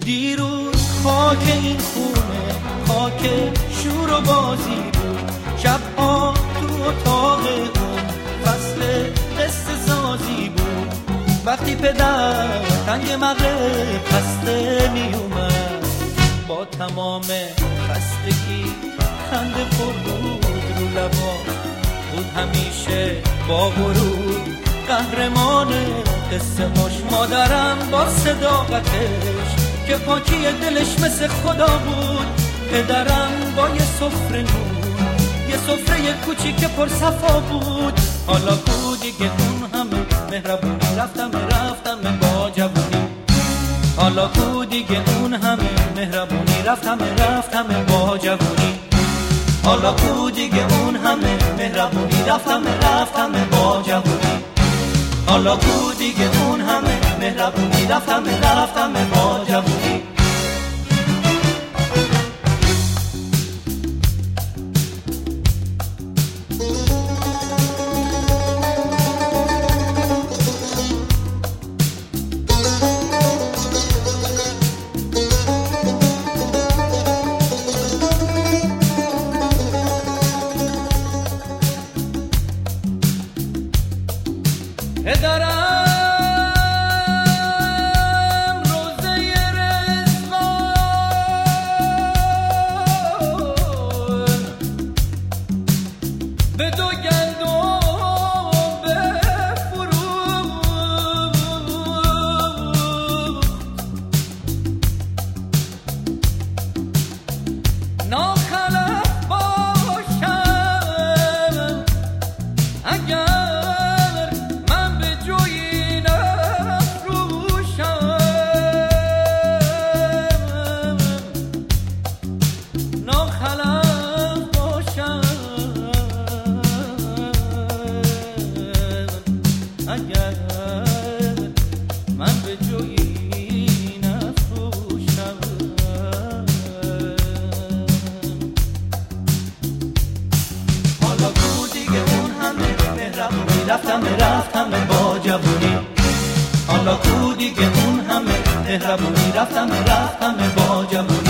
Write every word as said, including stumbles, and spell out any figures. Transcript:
دیروز خاک این خونه خاک شور و بازی بود، شبها تو اتاق اون فصل قصه سازی بود. وقتی پدر تنگ مغرب خسته می اومد، با تمام خستگی خنده پر بود رو لبا بود، همیشه با غرور قهرمان قصه هاش. مادرم با صداقتش که پاکی دلش مثل خدا بود، پدرم با یه سفره نور، یه سفره کوچیک پر صفا بود. حالا بود دیگه اون همه مهربونی، رفتم رفتم با جوونی. حالا بود دیگه اون همه مهربونی، رفتم رفتم با جوونی. حالا بود دیگه اون همه مهربونی، رفتم رفتم با جوونی. حالا بود دیگه اون همه مهربونی، رفتم رفتم با جوونی. پدرم روزه رضوان به دو گندم بفروخت، ناخلف باشم اگر من به جویی نفروشم. حالا بود دیگه اون همه مهربونی، رفتم رفتم با جوونی. حالا بود دیگه اون همه مهربونی، رفتم رفتم با جوونی.